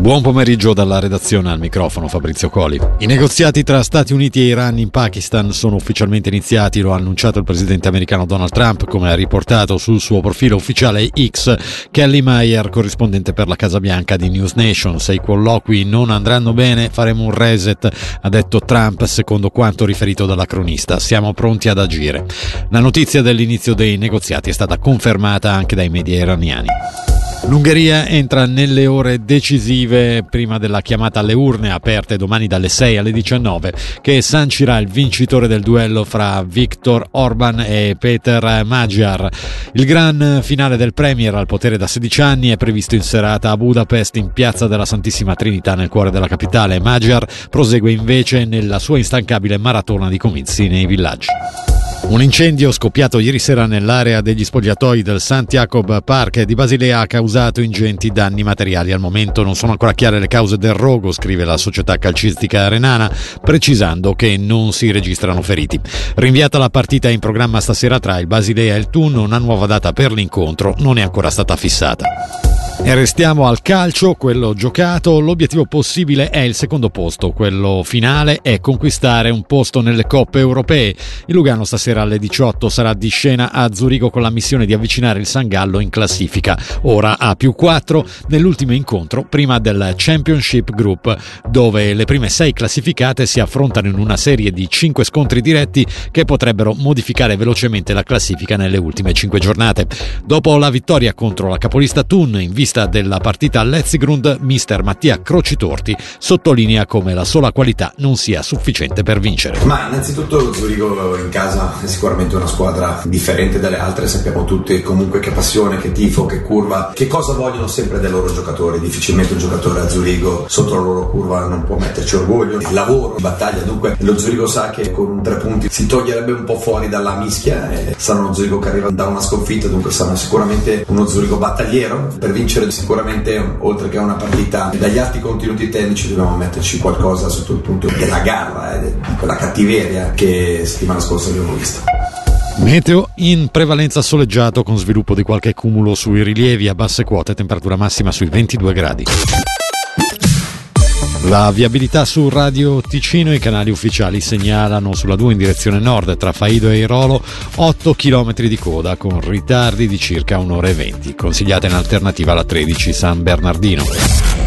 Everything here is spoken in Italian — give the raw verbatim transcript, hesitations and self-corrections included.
Buon pomeriggio dalla redazione, al microfono Fabrizio Coli. I negoziati tra Stati Uniti e Iran in Pakistan sono ufficialmente iniziati, lo ha annunciato il presidente americano Donald Trump, come ha riportato sul suo profilo ufficiale X Kelly Mayer, corrispondente per la Casa Bianca di News Nation. Se i colloqui non andranno bene faremo un reset, ha detto Trump, secondo quanto riferito dalla cronista. Siamo pronti ad agire. La notizia dell'inizio dei negoziati è stata confermata anche dai media iraniani. L'Ungheria entra nelle ore decisive prima della chiamata alle urne, aperte domani dalle sei alle diciannove, che sancirà il vincitore del duello fra Viktor Orban e Peter Magyar. Il gran finale del premier al potere da sedici anni è previsto in serata a Budapest, in Piazza della Santissima Trinità, nel cuore della capitale. Magyar prosegue invece nella sua instancabile maratona di comizi nei villaggi. Un incendio scoppiato ieri sera nell'area degli spogliatoi del Sankt Jakob Park di Basilea ha causato ingenti danni materiali. Al momento non sono ancora chiare le cause del rogo, scrive la società calcistica renana, precisando che non si registrano feriti. Rinviata la partita in programma stasera tra il Basilea e il Thun, una nuova data per l'incontro non è ancora stata fissata. E restiamo al calcio, quello giocato. L'obiettivo possibile è il secondo posto, quello finale è conquistare un posto nelle coppe europee. Il Lugano stasera alle diciotto sarà di scena a Zurigo con la missione di avvicinare il San Gallo in classifica, ora a più quattro, nell'ultimo incontro prima del Championship Group, dove le prime sei classificate si affrontano in una serie di cinque scontri diretti che potrebbero modificare velocemente la classifica nelle ultime cinque giornate. Dopo la vittoria contro la capolista Thun in vista della partita all'Etzigrund, mister Mattia Crocitorti sottolinea come la sola qualità non sia sufficiente per vincere. Ma innanzitutto lo Zurigo in casa è sicuramente una squadra differente dalle altre, sappiamo tutti comunque che passione, che tifo, che curva, che cosa vogliono sempre dai loro giocatori. Difficilmente un giocatore a Zurigo sotto la loro curva non può metterci orgoglio, il lavoro, battaglia. Dunque lo Zurigo sa che con tre punti si toglierebbe un po' fuori dalla mischia e sarà uno Zurigo che arriva da una sconfitta, dunque sarà sicuramente uno Zurigo battagliero. Per vincere sicuramente, oltre che a una partita dagli alti contenuti tecnici, dobbiamo metterci qualcosa sotto il punto della garra e di quella cattiveria che settimana scorsa abbiamo visto. Meteo in prevalenza soleggiato, con sviluppo di qualche cumulo sui rilievi, a basse quote, temperatura massima sui ventidue gradi. La viabilità su Radio Ticino, i canali ufficiali segnalano sulla due in direzione nord tra Faido e Irolo otto chilometri di coda con ritardi di circa un'ora e venti. Consigliata in alternativa la tredici San Bernardino.